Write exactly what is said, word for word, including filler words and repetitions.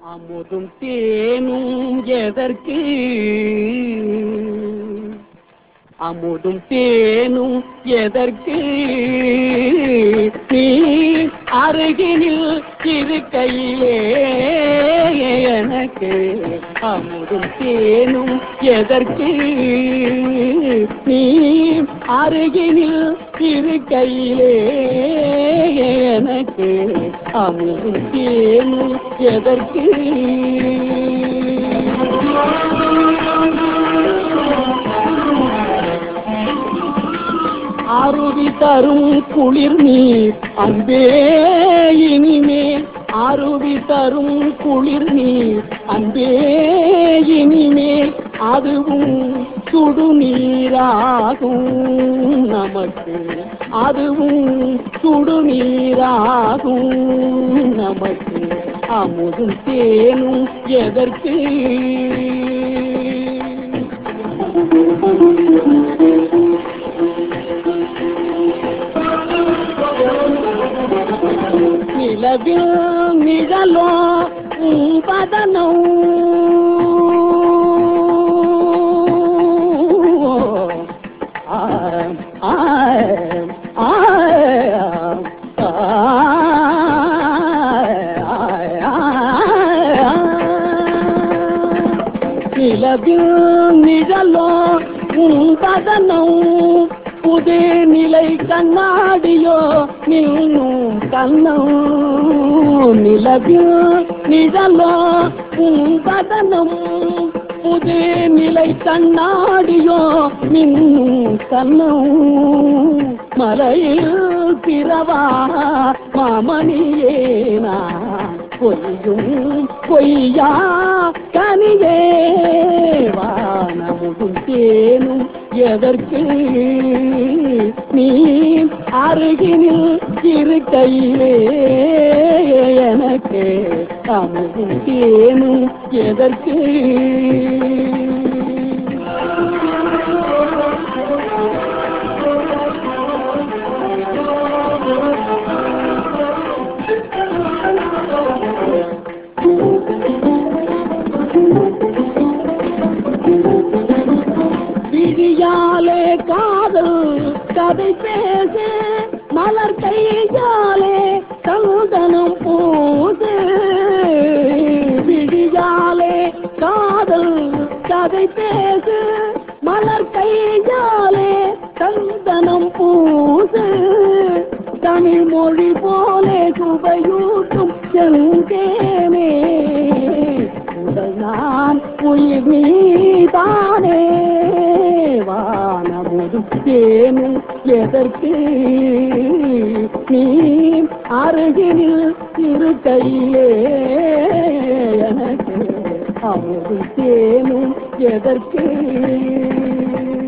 அமுதும் தேனும் எதற்கு அமுதும் தேனும் எதற்கு நீ அருகினில் இருக்கையிலே எனக்கு அமுதும் தேனும் எதற்கு நீ அருகினில் இருக்கையிலே எனக்கு அமுதும் தேனும் எதற்கு அருவி தரும் குளிர் நீர் அன்பே இனிமேல் அருவி தரும் குளிர் நீர் அன்பே இனிமேல் அதுவும் சுடுநீராகும் நமக்கு அதுவும் சுடுநீராகும் நமக்கு அமுதும் தேனும் எதற்கு நிலவில் நிழலோ பதனோ நிலவில் நிழலோ பதனோ புது நிலை கண்ணாடியோ நின்னும் கண்ணம் நிலவில் நிழலோ பதனம் புது நிலை கண்ணாடியோ நின்னும் கண்ணம் மலையில் பிறவா மாமணியே நான் பொய்யும் பொய்யா கனியே வானமுதும் தேனும் எதற்கு நீ அருகினில் இருக்கையிலே எனக்கு அமுதும் தேனும் எதற்கு விழியாலே காதல் கதை பேச மலர் கையாலே சந்தனம் பூசு விழியாலே காதல் கதை பேச மலர் கையாலே சந்தனம் பூசு தமிழ் மொழி போலே சுவையூட்டும் செந்தேனே உடல் நான் உயிர் நீதானே வானமுதும் தேனும் எதற்கு நீ அருகினில் இருக்கையிலே எனக்கு அமுதும் தேனும் எதற்கு